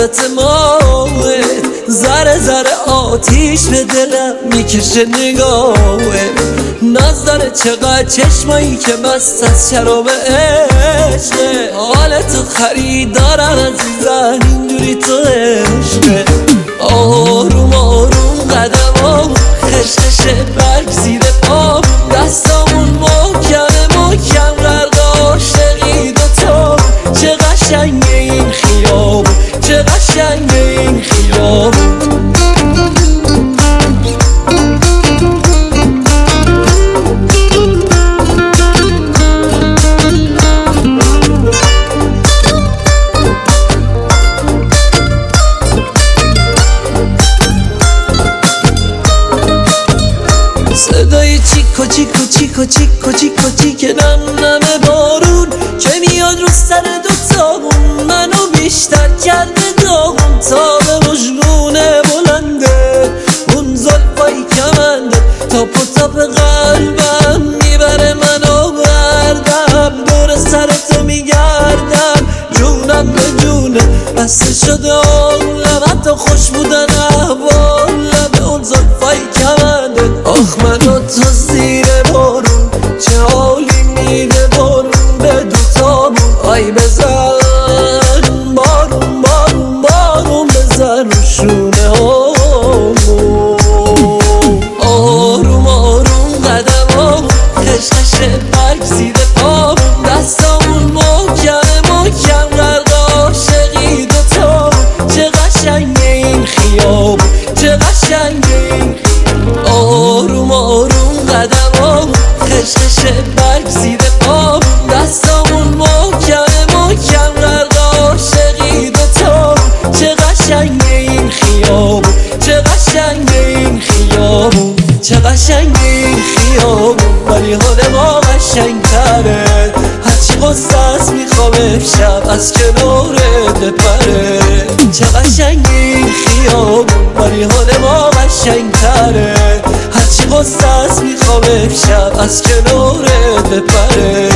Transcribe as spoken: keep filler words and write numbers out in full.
لذت ما ذره ذره آتیش به دلم میکشه نگاهه. ناز داره چقدر چشمایی که مست از شراب عشقه. حال تو خریدارم عزیزم اینجوری تو عشقه. آروم آروم قدمام خشخشه برگ زیر پام، دستامون محکم محکم غرق عاشقی دوتا. چه قشنگه این خیابون، چه قشنگه این خیابون. صدای چیکو چیکو چیکو چیکو چیکو چیکه نم نم بارون که میاد رو سر دوتامون، منو بیشتر کرده داغون. تا به مجنونه بلنده اون زلفای کمنده، تاپ و تاپ قلبم میبره منو بردم. دور سر تو میگردم جونم به جونه، بسته شده عمرم حتی خوش بودن احوالم. اون زلفای کمنده آخ منو تو زیر بارون، چه حالی میده بارون به دوتامون. آی بزن بارون بارون بارون بزن رو شونه هامون. آروم آروم قدمامون خشخشه برگ زیر پامون، دستامون محکم محکم غرق عاشقی دوتامون. چه قشنگه این خیابون، چه قشنگه این خیابون. آروم آروم قدمامون خشخشه برگ زیر پامون، دستامون محکم محکم غرق عاشقی دوتامون. چه قشنگه این خیابون، چه قشنگه این خیابون. چه قشنگه این خیابون ولی حال ما قشنگتره. هرچی قصه است میخوام امشب از کنارت بپره. چه قشنگه این خیابون ولی حال ما قشنگتره. هرچی قصه است میخوام امشب از کنارت بپره.